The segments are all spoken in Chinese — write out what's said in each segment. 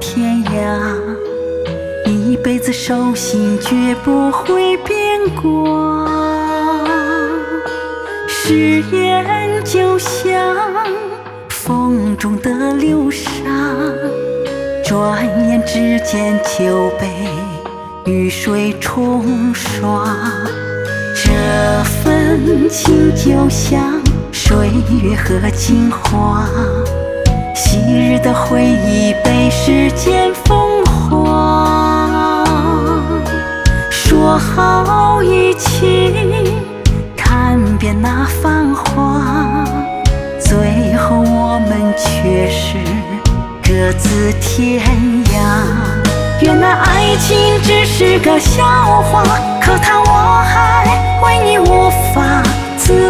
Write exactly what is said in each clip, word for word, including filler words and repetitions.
天涯，一辈子手心绝不会变卦。誓言就像风中的流沙，转眼之间就被雨水冲刷。这份情就像水月和镜花，昔日的回忆被时间风化。说好一起看遍那繁华，最后我们却是各自天涯。原来爱情只是个笑话，可叹我还为你无法自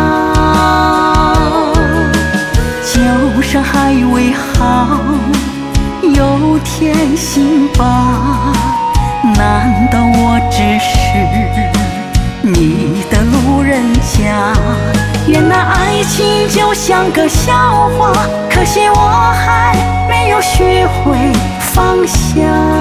拔。旧伤还未好，有添新疤。难道我只是你的路人甲？原来爱情就像个笑话，可惜我还没有学会放下。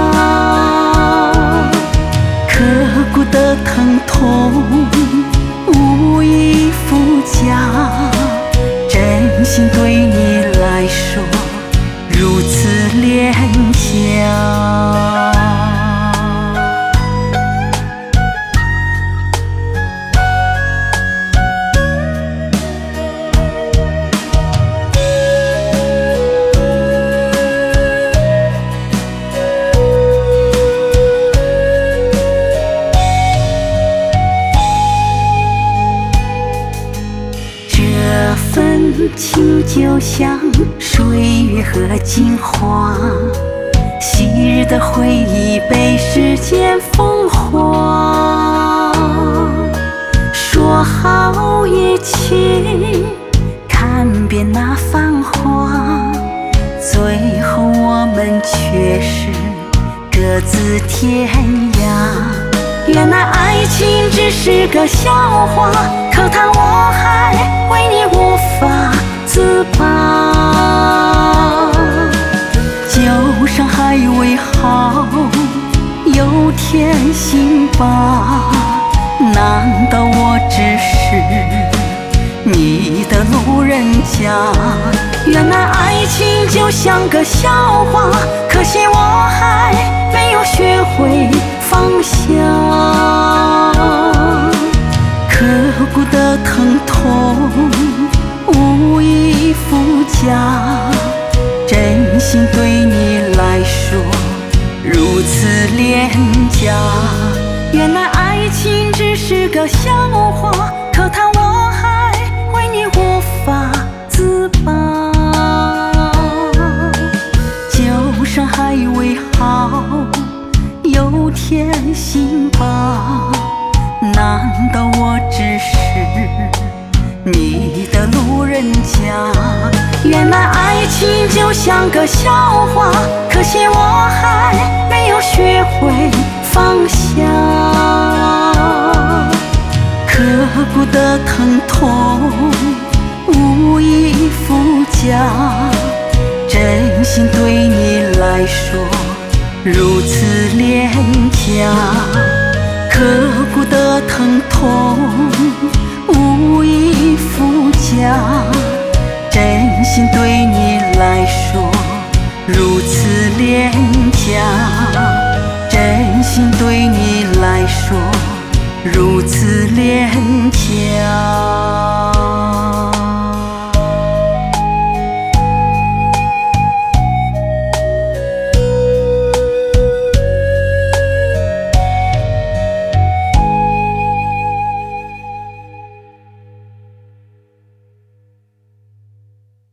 刻骨的疼痛无以复加，真心对你来说如此廉价。情就像水月和镜花，昔日的回忆被时间风化。说好一起看遍那繁华，最后我们却是各自天涯。原来爱情只是个笑话，可叹我还为你无法自拔。旧伤还未好，有添新疤。难道我只是你的路人甲？原来爱情就像个笑话，可惜我还没有学会放下。刻骨的疼痛无以复加，真心对你来说如此廉价。原来爱情只是个笑话，可叹我还为你无法自拔。旧伤还未好，有添新疤。难道我只是你的路人甲？原来爱情就像个笑话，可惜我还没有学会放下。刻骨的疼痛无以复加，真心对你来说如此廉价。刻骨的疼痛无以复加，真心对你来说如此廉价。真心对你来说如此廉价。